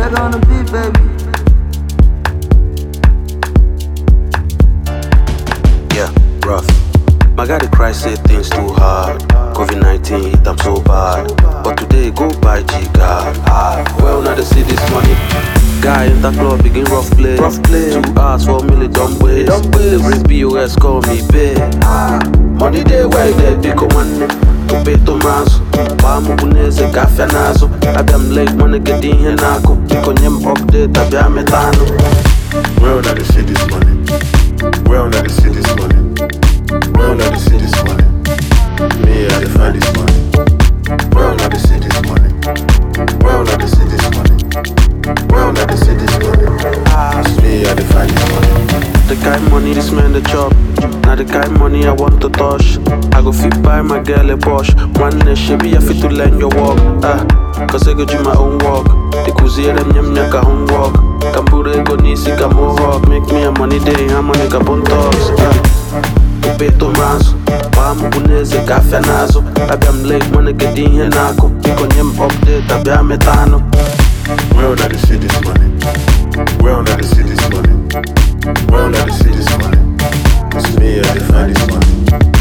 Check on the beat, baby. Yeah, rough. My guy, the cry say things too hard. COVID-19 hit, I'm so bad. But today, go buy G-Guard. Well, now they see this money. Guy in the club, begin rough play. 2 hours, 4 million, dumb ways. They bring POS, call me babe. Money day, why they pick a one. To pay to maso. Pamu buneze, kafya nazo. Adam late, money get in here nako. Pick on them update, tabia metano. Well, now they see this money. Well, now they see this money. Well, now they see this money. Me, I find this money. Well, now they see this money. Well, now they see this money. Well, now they see this money. It's me, I find this money. The kind money this man the chop. Now the kind money I want to touch. I go fit buy my girl a Porsche. One day she be a fit to learn your walk. Cause I go do my own walk. The kuzi them nyam nyaka homework. Kambure go nisi ka mohawk. Make me a money day, I'm money ka bon talks. Peto maso, pamu buneze kafya nazo. Abia late money get in here nako. Iko nyem update, abia metano. Well, now they see this money. Well, now they see this money. Well, now they see this money. It's me, I find this money.